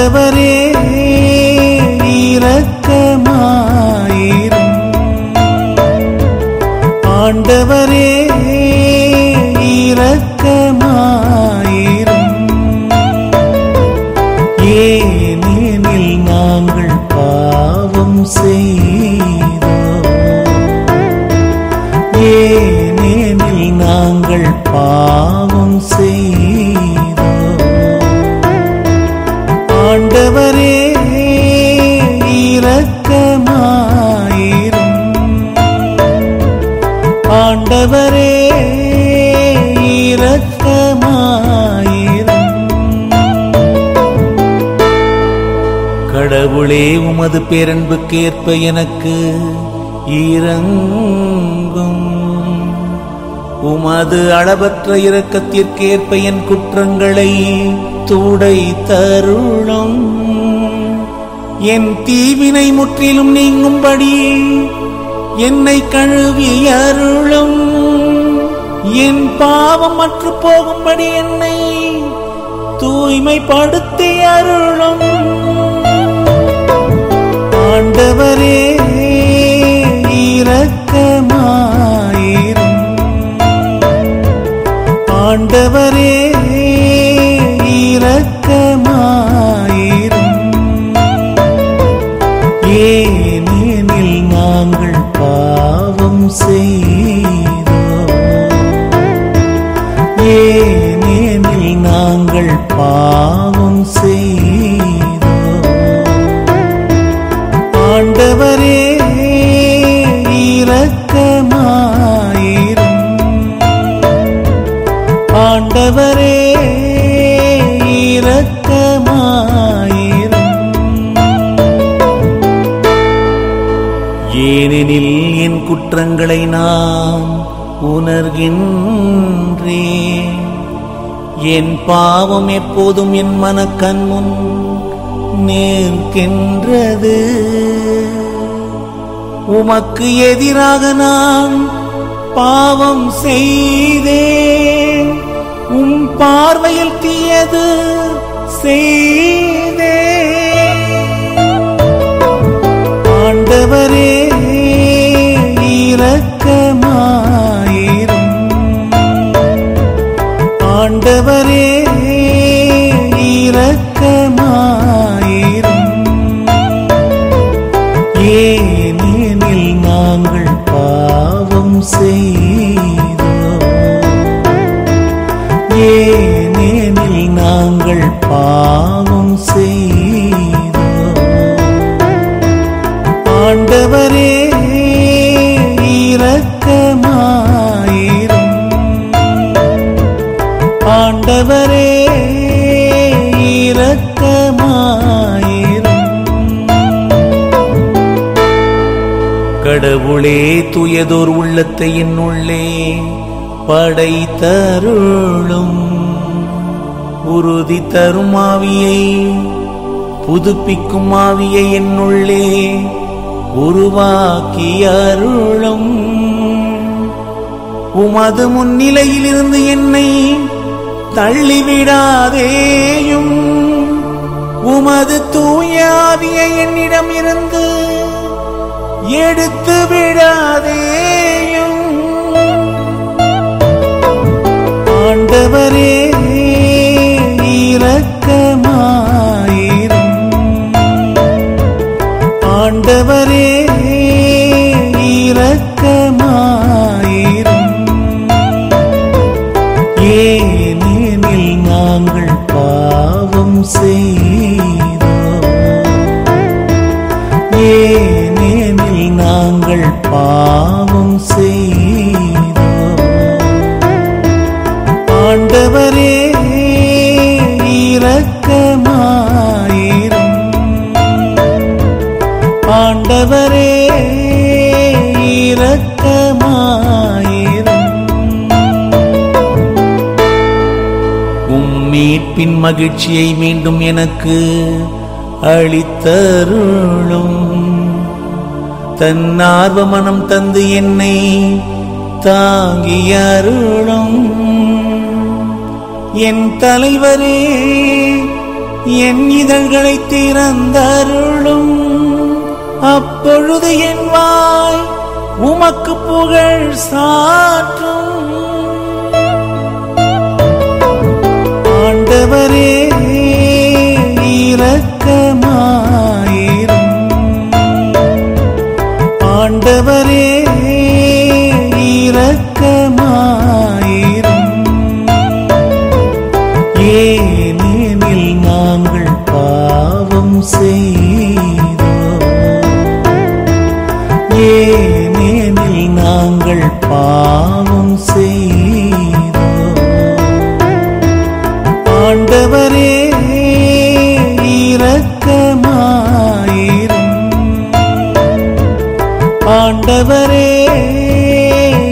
ஆண்டவரே இரக்கமாயிரும். ஆண்டவரே இரக்கமாயிரும். ஏனெனில் நாங்கள் பாவம் செய்தோம். ஏனெனில் நாங்கள் பாவம் செய்தோம். ஆண்டவரே இரக்கமாயிரும். ஆண்டவரே இரக்கமாயிரும். கடவுளே, உமது பேரன்புக்கேற்ப எனக்கு இரங்கும். உமது அளவற்ற இரக்கத்திற்கேற்ப என் குற்றங்களை துடைத்தருளும். என் தீவினை முற்றிலும் நீங்கும்படி என்னை கழுவி அருளும். என் பாவம் மற்று போகும்படி என்னை தூய்மைப்படுத்தி அருளும். ஆண்டவரே இரக்கமாயிரும். ஆண்டவரே இரக்கமாயிரும். ஏனெனில் நாங்கள் பாவம் செய்தோம். ஏனெனில் நாங்கள் பாவம் செய்தோம். ஆண்டவரே இரக்கமாயிரும். ஆண்டவரே இரக்கமாயிரும். ஏனெனில் என் குற்றங்களை நான் உணர்கின்றேன். என் பாவம் எப்போதும் என் மனக்கண் முன் நிற்கின்றது. உமக்கு எதிராக நான் பாவம் செய்தேன். உம் பார்வையில் தீயது செய்தேன். ஆண்டவரே இரக்கமாயிரும். ஆண்டவரே இரக்கமாயிரும். ஏனெனில் நாங்கள் பாவம் செய்தோம். ஏனெனில் நாங்கள் பாவம் செய்தோம். ஆண்டவரே இரக்கமாயிரும். ஆண்டவரே இரக்கமாயிரும். கடவுளே, தூயதோர் உள்ளத்தை என்னுள்ளே படைத்தருளும். உறுதி தரும் ஆவியை, புதுப்பிக்கும் ஆவியை என்னுள்ளே உருவாக்கி அருளும். உமது முன்னிலையில் இருந்து என்னை தள்ளிவிடாதேயும். உமது தூய ஆவியை என்னிடம் இருந்து எடுத்து விடாதேயும். ஆண்டவரே இரக்கமாயிரும். ஆண்டவரே இரக்கமாயிரும். ஏனெனில் நாங்கள் பாவம் செய்தோம். ஏனெனில் நாங்கள் பாவம் செய்தோம். ஆண்டவரே இரக்கமாயிரும். ஆண்டவரே இரக்கமாயிரும். மீட்பின் மகிழ்ச்சியை மீண்டும் எனக்கு அளித்தருளும். தன்னார்வ மனம் தந்து என்னை தாங்கியருளும். என் தலைவரே, என் இதழ்களை திறந்தருளும். அப்பொழுது என் வாய் உமக்கு புகழ் சாற்றும். ஆண்டவரே இரக்கமாயிரும். ஆண்டவரே இரக்கமாயிரும். ஏனெனில் நாங்கள் பாவம் செய்தோம். ஏனெனில் நாங்கள் பாவம் செய்தோம். ஆண்டவரே இரக்கமாயிரும். ஆண்டவரே